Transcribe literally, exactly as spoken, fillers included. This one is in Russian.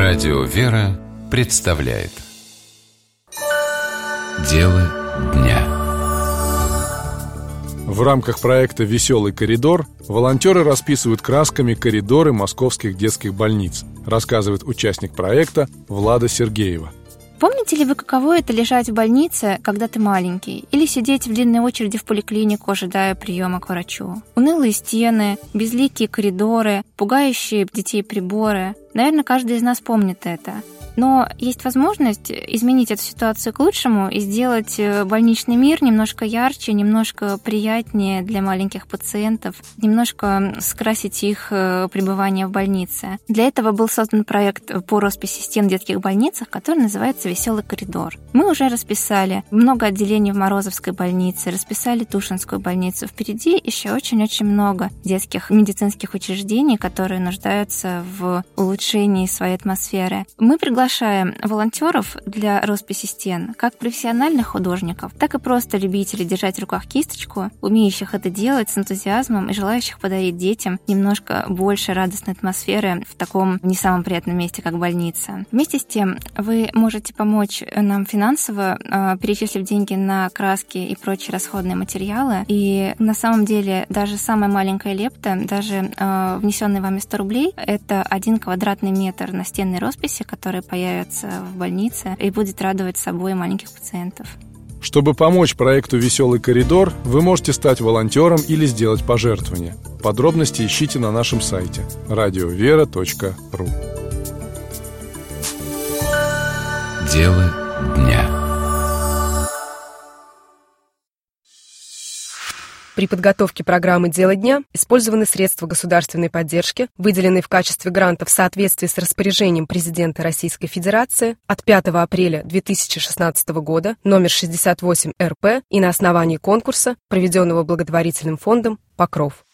Радио «Вера» представляет Дело дня. В рамках проекта «Веселый коридор» волонтеры расписывают красками коридоры московских детских больниц, рассказывает участник проекта Влада Сергеева. Помните ли вы, каково это лежать в больнице, когда ты маленький, или сидеть в длинной очереди в поликлинику, ожидая приема к врачу? Унылые стены, безликие коридоры, пугающие детей приборы. Наверное, каждый из нас помнит это. Но есть возможность изменить эту ситуацию к лучшему и сделать больничный мир немножко ярче, немножко приятнее для маленьких пациентов, немножко скрасить их пребывание в больнице. Для этого был создан проект по росписи стен в детских больницах, который называется «Веселый коридор». Мы уже расписали много отделений в Морозовской больнице, расписали Тушинскую больницу. Впереди еще очень-очень много детских медицинских учреждений, которые нуждаются в улучшении своей атмосферы. Мы приглашаем Приглашаем волонтеров для росписи стен, как профессиональных художников, так и просто любителей держать в руках кисточку, умеющих это делать с энтузиазмом и желающих подарить детям немножко больше радостной атмосферы в таком не самом приятном месте, как больница. Вместе с тем, вы можете помочь нам финансово, перечислив деньги на краски и прочие расходные материалы. И на самом деле даже самая маленькая лепта, даже внесенные вами сто рублей, это один квадратный метр настенной росписи, которая появится в больнице и будет радовать собой маленьких пациентов. Чтобы помочь проекту «Веселый коридор», вы можете стать волонтером или сделать пожертвование. Подробности ищите на нашем сайте радиовера точка ру. Дело дня. При подготовке программы «Дело дня» использованы средства государственной поддержки, выделенные в качестве гранта в соответствии с распоряжением президента Российской Федерации от пятого апреля две тысячи шестнадцатого года номер шестьдесят восемь эр пэ и на основании конкурса, проведенного благотворительным фондом «Покров».